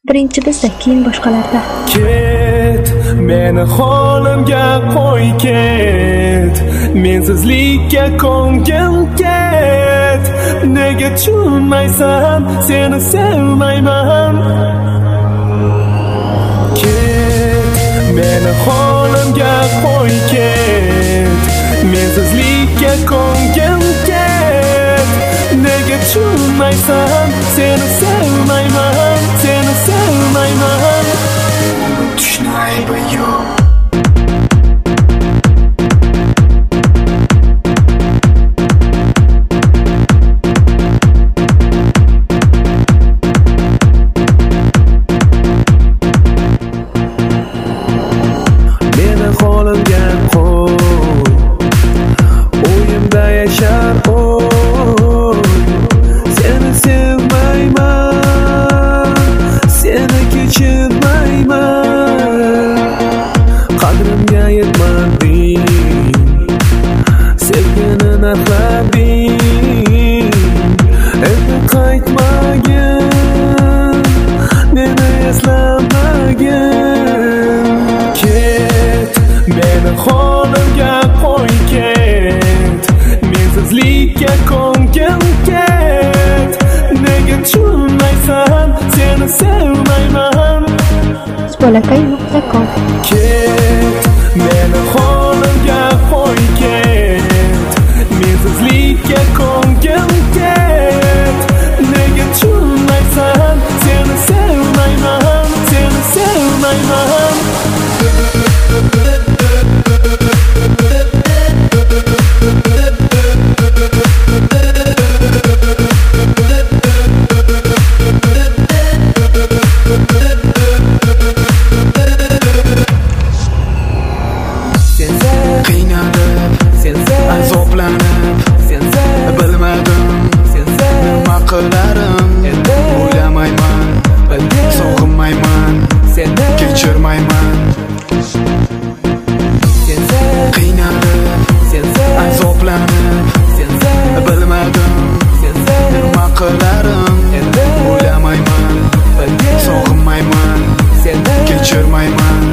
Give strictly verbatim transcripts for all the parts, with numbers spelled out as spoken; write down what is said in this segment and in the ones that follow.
Birinchi bizda, keyin boshqalarda. Ket, meni holimga qo'y ket. Mensizlikka ko'nglim ket. Nega tushunmaysan, seni sevmayman. Ket, meni holimga qo'y ket. Mensizlikka ko'nglim ket. Nega tushunmaysan, seni sevmayman, seni sevmayman. Tushni aybi yo'q. Meni holimga qo'y, o'yimda yashar o'y. Seni sevmayman, seni kechirmayman. Qadrimga yetmading, sevgini narxlading. Endi qaytmagin, meni eslamagin. Ket, meni holimga qo'y ket. Mensizlikka ko'nglim ket. Nega tushunmaysan, seni sevmayman. Bolakay nuqta com. Ket, meni holimga qo'y ket. Mensizlikka ko'nglim ket. Nega tushunmaysan, seni sevmayman, seni sevmayman. Qiynalib, azoblanib, bilmadim nima qilarim. O'ylamayman, sog'inmayman, kechirmayman. Qiynalib, azoblanib, bilmadim nima qilarim. O'ylamayman, sog'inmayman, kechirmayman.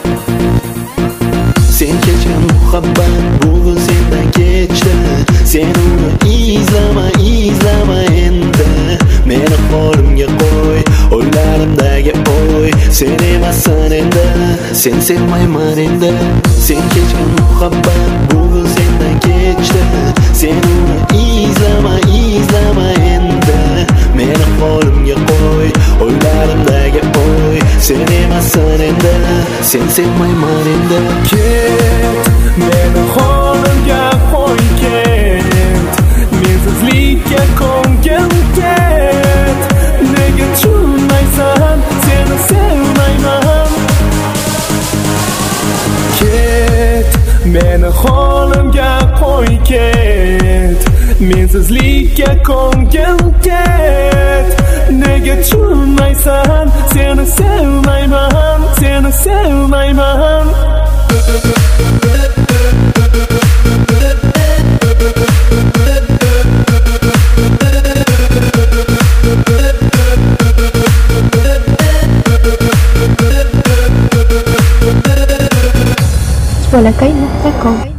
Sen kechgan muhabbat bugun sendan kechdi. Sen uni izlama, izlama endi. Meni holimga qo'y, o'ylarimdagi o'y. Sen emassan endi, sen sevmayman endi. Sen kechgan muhabbat bugun sendan kechdi. Sen uni izlama, izlama endi. Meni holimga qo'y, o'ylarimdagi o'y. Sen emassan endi, sen sevmayman endi. Ket, meni holimga qo'y ket. Mensizlikka ko'nglim ket. Nega tushunmaysan, seni sevmayman. Ket, meni holimga qo'y ket. Mensizlikka ko'nglim ket. Nega tushunmaysan, seni sevmayman, seni sevmayman. bolakay nuqta com